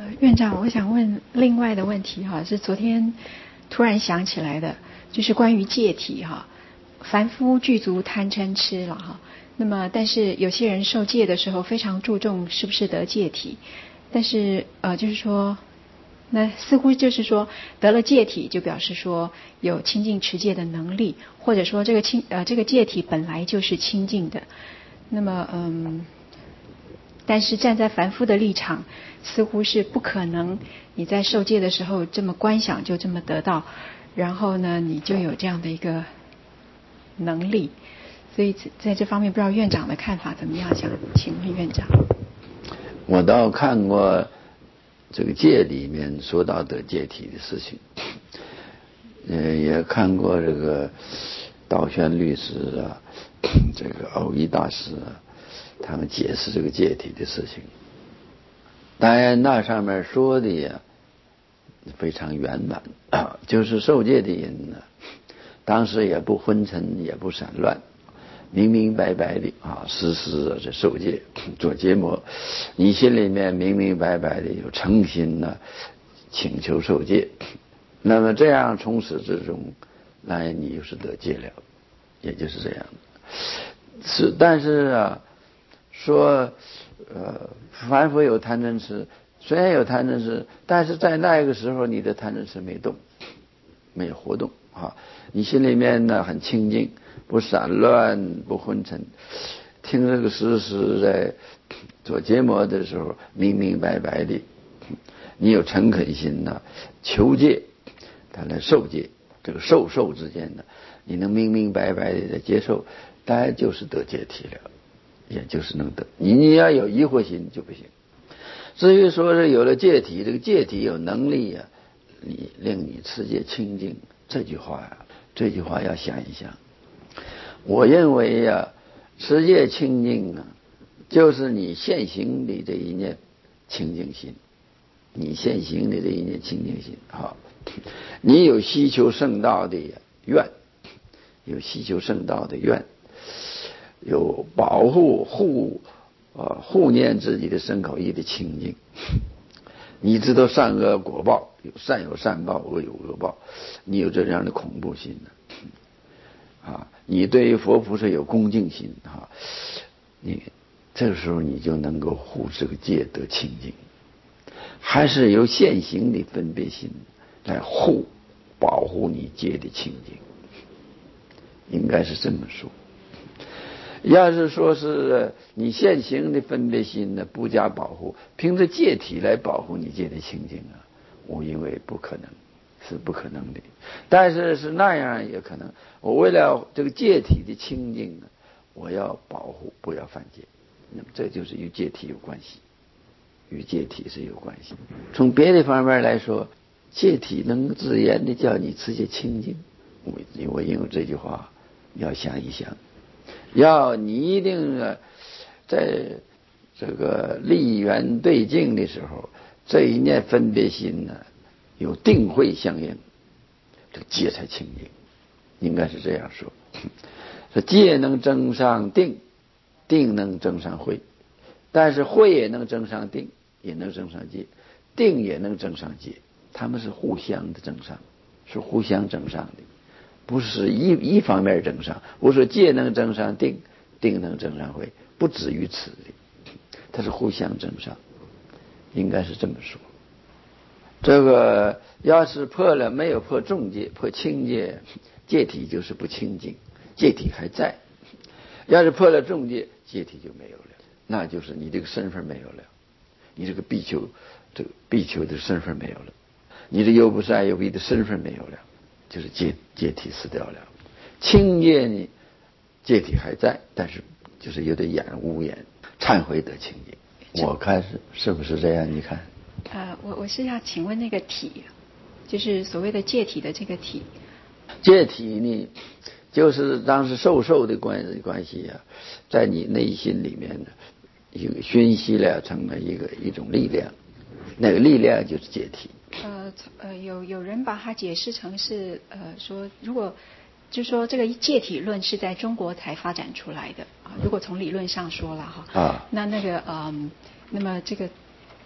院长，我想问另外的问题哈，是昨天突然想起来的，就是关于戒体哈。凡夫具足贪嗔痴了哈，那么但是有些人受戒的时候非常注重是不是得戒体，但是就是说，那似乎就是说得了戒体就表示说有清净持戒的能力，或者说这个戒体本来就是清净的，那么但是站在凡夫的立场，似乎是不可能你在受戒的时候这么观想就这么得到，然后呢你就有这样的一个能力，所以在这方面不知道院长的看法怎么样？想请问院长。 我倒看过这个戒里面说到的戒体的事情，也看过这个道宣律师啊，这个藕益大师啊，他们解释这个戒体的事情。当然那上面说的呀非常圆满就是受戒的人呢，当时也不昏沉也不散乱，明明白白的实时这受戒做结魔，你心里面明明白白的有诚心呢请求受戒，那么这样从始至终，那你就是得戒了，也就是这样的。但是说凡夫有贪嗔痴，虽然有贪嗔痴，但是在那个时候你的贪嗔痴没动，没有活动你心里面呢很清净，不散乱不昏沉，听这个时时在做结魔的时候明明白白的，你有诚恳心呢求戒，他来受戒，这个受之间呢你能明明白白的接受，当然就是得戒体了，也就是能得。你要有疑惑心就不行。至于说是有了戒体，这个戒体有能力你令你持戒清净，这句话要想一想。我认为持戒清净就是你现行的这一念清净心，你现行的这一念清净心你有希求圣道的愿，有希求圣道的愿，有保护护念自己的身口意的清净，你知道善恶果报，有善有善报，恶有恶报，你有这样的恐怖心你对于佛菩萨有恭敬心你这个时候你就能够护这个戒得清净，还是由现行的分别心来保护你戒的清净，应该是这么说。要是说是你现行的分别心呢不加保护，凭着戒体来保护你戒的清净我认为不可能，是不可能的。但是是那样也可能，我为了这个戒体的清净我要保护不要犯戒，那么这就是与戒体有关系，与戒体是有关系。从别的方面来说，戒体能自然的叫你持戒清净，我认为这句话要想一想，要你一定在这个立缘对境的时候，这一念分别心有定慧相应，这戒才清净，应该是这样说。说戒能增上定，定能增上慧，但是慧也能增上定，也能增上戒，定也能增上戒，他们是互相的增上，是互相增上的，不是一方面增上。我说戒能增上定，定能增上慧，不止于此的，它是互相增上，应该是这么说。这个要是没有破重戒，破轻戒，戒体就是不清净，戒体还在。要是破了重戒，戒体就没有了，那就是你这个身份没有了，你这个比丘的身份没有了，你这优不善优比的身份没有了，就是戒体死掉了。轻戒呢，戒体还在，但是就是有点无眼，忏悔得清净。我看是不是这样？你看。 我是要请问那个体，就是所谓的戒体的这个体。 戒体呢，就是当时受的关系在你内心里面一个熏习了成了一种力量，那个力量就是戒体。 有人把它解释成是说，如果就说这个戒体论是在中国才发展出来的如果从理论上说了那么这个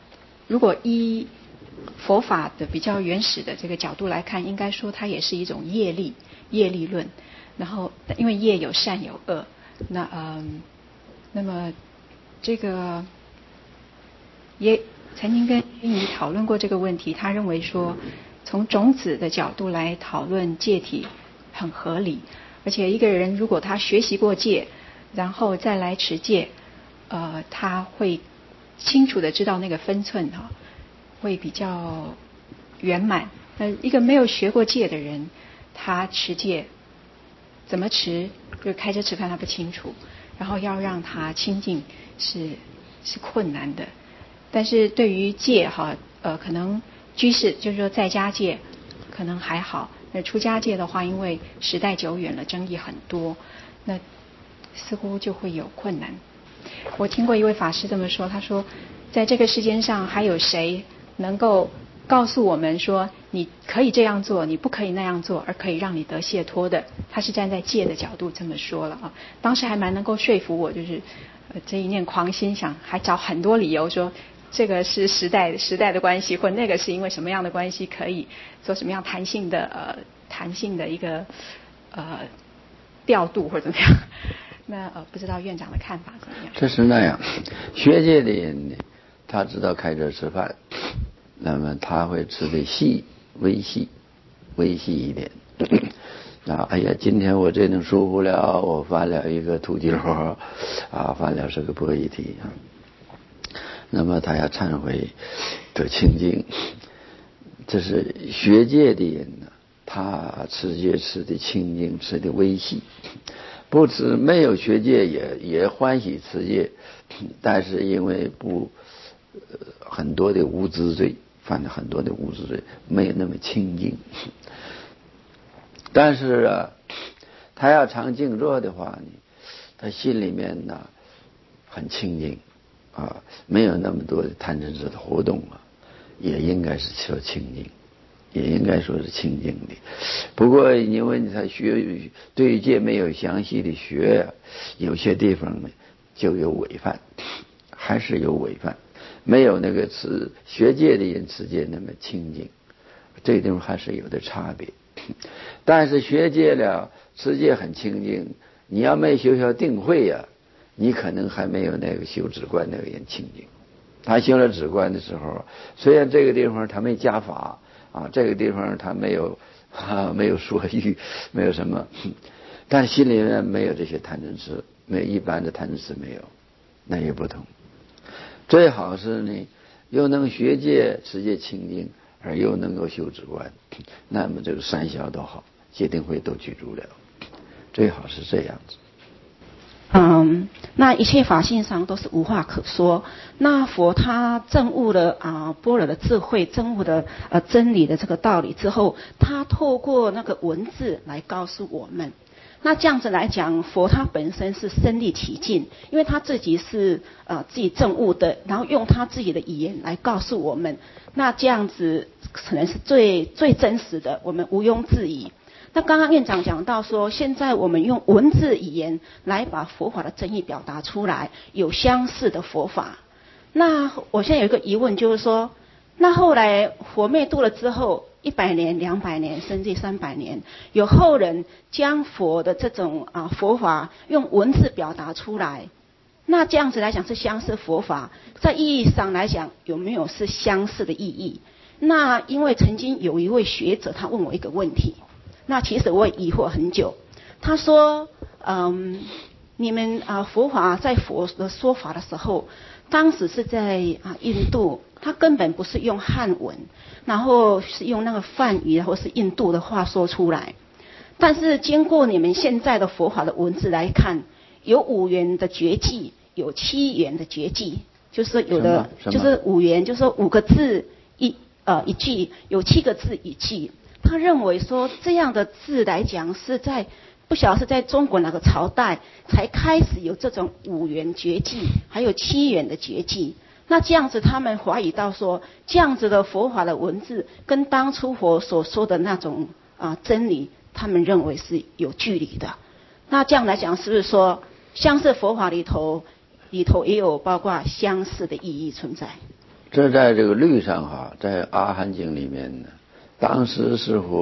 如果依佛法的比较原始的这个角度来看，应该说它也是一种业力论。然后因为业有善有恶，那么这个也曾经跟君怡讨论过这个问题。他认为说，从种子的角度来讨论戒体很合理，而且一个人如果他学习过戒，然后再来持戒，他会清楚的知道那个分寸会比较圆满。一个没有学过戒的人，他持戒怎么持，就是开车吃饭他不清楚，然后要让他清净是困难的。但是对于戒可能居士就是说在家戒可能还好，那出家戒的话，因为时代久远了，争议很多，那似乎就会有困难。我听过一位法师这么说，他说在这个世间上还有谁能够告诉我们说你可以这样做，你不可以那样做，而可以让你得解脱的。他是站在戒的角度这么说了当时还蛮能够说服我，就是这一念狂心，想还找很多理由说这个是时代的关系，或那个是因为什么样的关系可以做什么样弹性的一个调度或者怎么样。那不知道院长的看法怎么样？ 这是那样，学界的人呢，他知道开车吃饭，那么他会吃的微细一点。哎呀，今天我这顿疏忽了，我犯了一个突击活犯了是个破议题那么他要忏悔得清净。这是学界的人呢，他持戒吃的清净，吃的微细。不吃没有学戒也欢喜持戒，但是因为很多的无知罪，犯了很多的无知罪，没有那么清净。但是他要常静坐的话呢，他心里面呢很清净没有那么多的贪嗔痴的活动也应该是求清净，也应该说是清净的。不过因为他对戒没有详细的学，有些地方呢就有违犯，还是有违犯，没有那个学戒的人持戒那么清净，这地方还是有点差别。但是学戒了持戒很清净，你要没修定慧你可能还没有那个修止观那个人清净。他修了止观的时候，虽然这个地方他没加法这个地方他没有说欲，没有什么，但心里面没有这些贪嗔痴，没有一般的贪嗔痴没有，那也不同。最好是呢，又能学戒持戒清净，而又能够修止观，那么这个三消都好，戒定慧都具足了，最好是这样子。 那一切法性上都是无话可说。那佛他证悟了般若的智慧，证悟了真理的这个道理之后，他透过那个文字来告诉我们。那这样子来讲，佛他本身是身历其境，因为他自己是自己证悟的，然后用他自己的语言来告诉我们。那这样子可能是最真实的，我们毋庸置疑。那刚刚院长讲到说，现在我们用文字语言来把佛法的真义表达出来，有相似的佛法。那我现在有一个疑问，就是说，那后来佛灭度了之后，100年、200年，甚至300年，有后人将佛的这种佛法用文字表达出来，那这样子来讲是相似佛法，在意义上来讲有没有是相似的意义？那因为曾经有一位学者他问我一个问题。那其实我也疑惑很久，他说，你们佛法在佛的说法的时候，当时是在印度，他根本不是用汉文，然后是用那个梵语或是印度的话说出来。但是经过你们现在的佛法的文字来看，有5元的绝技，有7元的绝技，就是有的就是5元，就是说5个字一句，有7个字一句。他认为说这样的字来讲是在不晓得是在中国哪个朝代才开始有这种5元绝技，还有7元的绝技。那这样子他们怀疑到说，这样子的佛法的文字跟当初佛所说的那种真理，他们认为是有距离的。那这样来讲，是不是说相似佛法里头也有包括相似的意义存在？ 这在这个律上哈，在《阿含经》里面呢，当时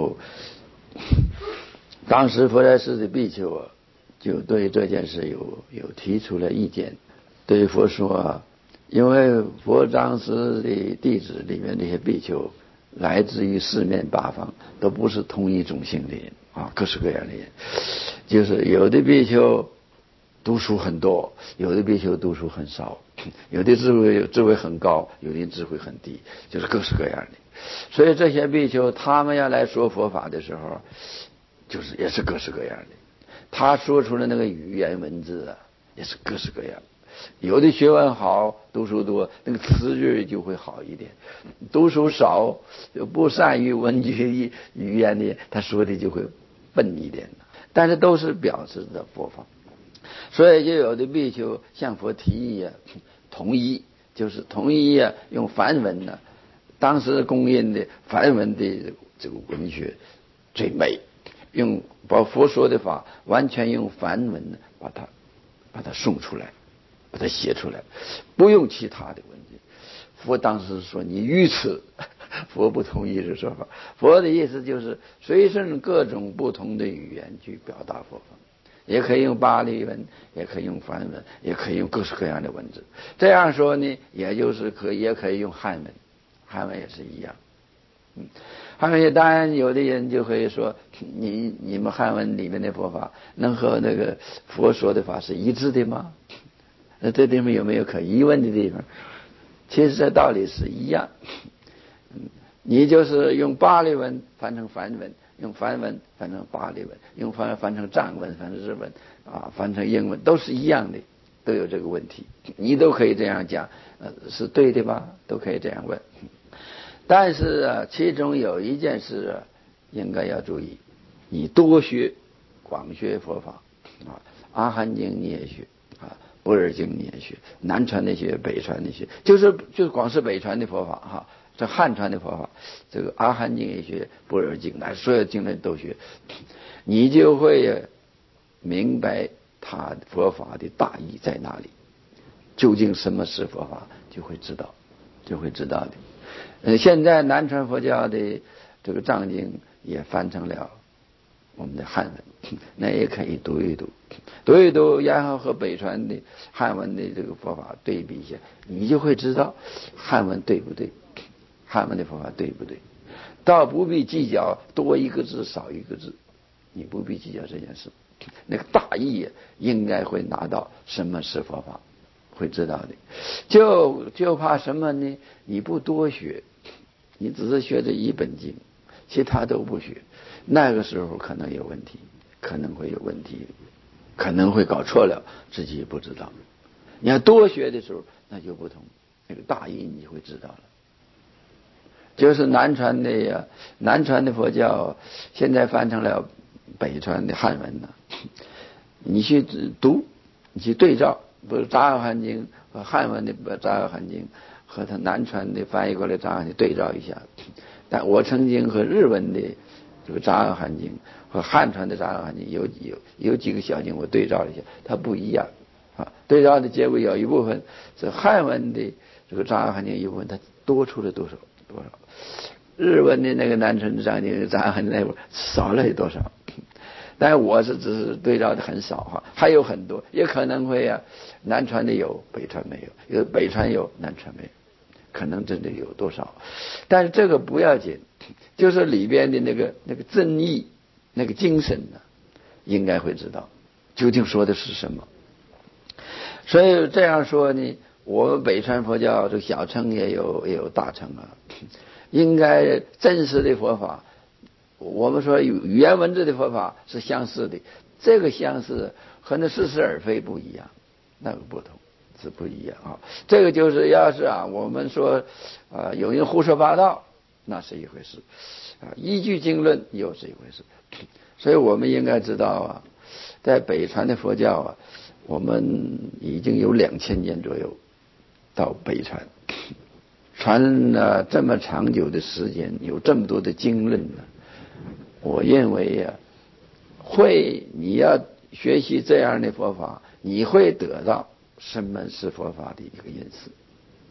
佛在世的比丘啊，就对这件事有提出了意见，对佛说啊，因为佛当时的弟子里面这些比丘来自于四面八方，都不是同一种性的人啊，各式各样的人，就是有的比丘读书很多，有的比丘读书很少，有的智慧很高，有的智慧很低，就是各式各样的。所以这些比丘他们要来说佛法的时候，就是也是各式各样的。他说出了那个语言文字啊，也是各式各样。有的学问好，读书多，那个词句就会好一点；读书少，不善于文句语言的，他说的就会笨一点。但是都是表示的佛法。所以就有的比丘向佛提议啊，统一，就是统一啊，用梵文呢，当时公认的梵文的这个文学最美，把佛说的法完全用梵文呢，把它送出来，把它写出来，不用其他的文字。佛当时说你愚痴，佛不同意这说法。佛的意思就是随顺各种不同的语言去表达佛法。也可以用巴利文，也可以用梵文，也可以用各式各样的文字。这样说呢，也就是也可以用汉文，汉文也是一样。汉文当然有的人就会说，你们汉文里面的佛法能和那个佛说的法是一致的吗？那这地方有没有可疑问的地方？其实这道理是一样。你就是用巴利文翻成梵文，用梵文翻成巴利文，用梵文翻成藏文，翻成日文啊，翻成英文，都是一样的，都有这个问题。你都可以这样讲，是对的吧？都可以这样问。但是啊，其中有一件事啊，应该要注意，你多学，广学佛法啊，阿含经你也学啊，般若经你也学，南传的学，北传的学，就是光是北传的佛法哈。这汉传的佛法，这个阿含经也学，般若经来，所有经论都学，你就会明白他佛法的大意在哪里，究竟什么是佛法，就会知道的。现在南传佛教的这个藏经也翻成了我们的汉文，那也可以读一读，然后和北传的汉文的这个佛法对比一下，你就会知道汉文对不对。汉文的佛法对不对？倒不必计较多一个字少一个字，你不必计较这件事。那个大意应该会拿到什么是佛法，会知道的。就怕什么呢？你不多学，你只是学这一本经，其他都不学，那个时候可能有问题，可能会有问题，可能会搞错了，自己也不知道。你要多学的时候，那就不同，那个大意你会知道了。就是南传的佛教现在翻成了北传的汉文了，你去读，你去对照，不是杂阿含经和汉文的杂阿含经和他南传的翻译过来杂阿含经对照一下。但我曾经和日文的这个杂阿含经和汉传的杂阿含经有几个小经我对照了一下，它不一样啊。对照的结果有一部分是汉文的这个杂阿含经一部分它多出了多少，日文的那个南传的藏经杂阿含经那部少了多少？但我只是对照的很少哈，还有很多，也可能会啊，南传的有，北传没有，有北传有，南传没有，可能真的有多少？但是这个不要紧，就是里边的那个真意，那个精神呢，应该会知道究竟说的是什么。所以这样说呢，我们北传佛教这个小乘也有大乘啊，应该真实的佛法。我们说语言文字的佛法是相似的，这个相似和那似是而非不一样，那个不同是不一样啊。这个就是要是啊，我们说有人胡说八道，那是一回事啊，依据经论又是一回事。所以我们应该知道啊，在北传的佛教啊，我们已经有2000年左右到北传，传了这么长久的时间，有这么多的经论呢。我认为啊，你要学习这样的佛法，你会得到什么是佛法的一个认识，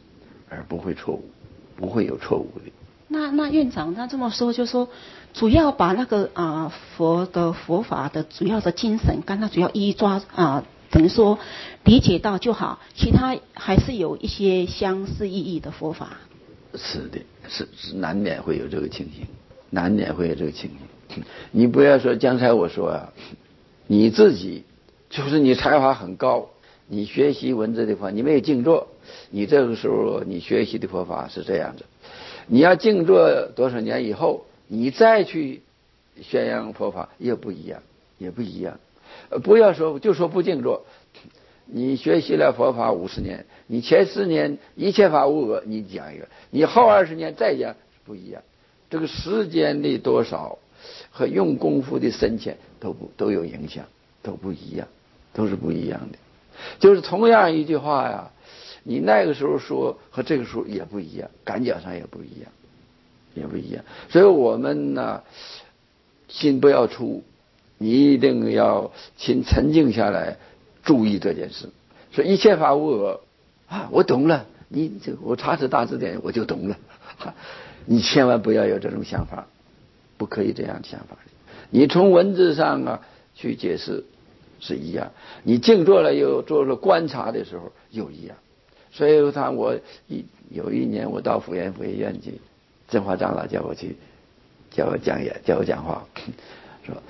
而不会错误，不会有错误的。 那院长他这么说，就说主要把那个佛法的主要的精神，跟他主要意义等于说理解到就好，其他还是有一些相似意义的佛法。 是的，是难免会有这个情形，难免会有这个情形。你不要说刚才我说啊，你自己就是你才华很高，你学习文字的话，你没有静坐，你这个时候你学习的佛法是这样子。你要静坐多少年以后，你再去宣扬佛法也不一样，也不一样。不要说就说不静坐，你学习了佛法50年，你前10年一切法无我，你讲一个，你后20年再讲不一样。这个时间的多少和用功夫的深浅都有影响，都不一样，都是不一样的。就是同样一句话呀，你那个时候说和这个时候也不一样，感觉上也不一样，也不一样。所以我们呢，心不要出，你一定要心沉静下来，注意这件事。所以一切法无我啊，我懂了，我查查大字典我就懂了。你千万不要有这种想法，不可以这样想法。你从文字上啊去解释是一样，你静坐了又做了观察的时候又一样。所以有一年我到福源佛学院去，振华长老叫我讲话，说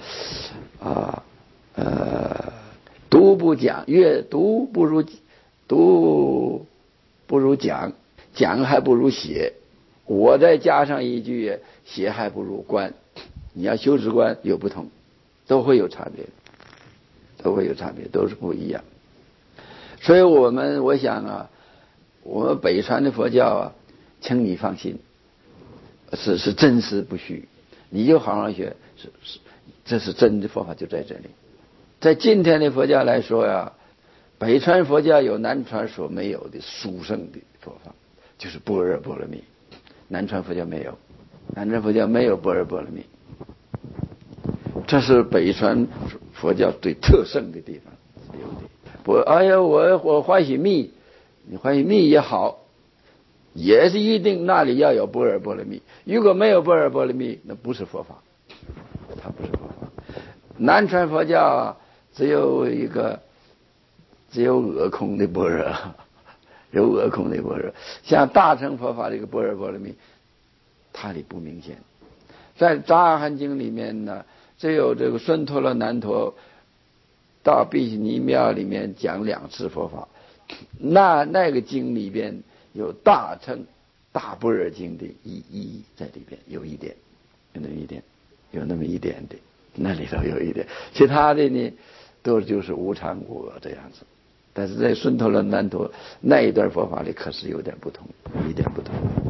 读不讲，越读不如讲，讲还不如写。我再加上一句，写还不如观。你要修止观有不同，都会有差别，都是不一样。所以我想啊，我们北传的佛教啊，请你放心，是真实不虚，你就好好学，这是真的佛法就在这里。在今天的佛教来说呀，北传佛教有南传所没有的殊胜的佛法，就是般若波罗蜜。南传佛教没有，南传佛教没有般若波罗蜜，这是北传佛教最特胜的地方。我欢喜蜜，你欢喜蜜也好，也是一定那里要有般若波罗蜜。如果没有般若波罗蜜，那不是佛法，它不是佛法。南传佛教啊，只有我空的般若，有我空的般若。像大乘佛法这个般若波罗蜜，它里不明显。在《杂阿含经》里面呢，只有这个孙陀罗难陀到毗悉尼庙里面讲2次佛法，那个经里边有大乘大般若经的意义在里边，有那么一点的，那里头有一点，其他的呢都就是无常无我这样子。但是在孙陀罗难陀那一段佛法里可是有点不同，一点不同。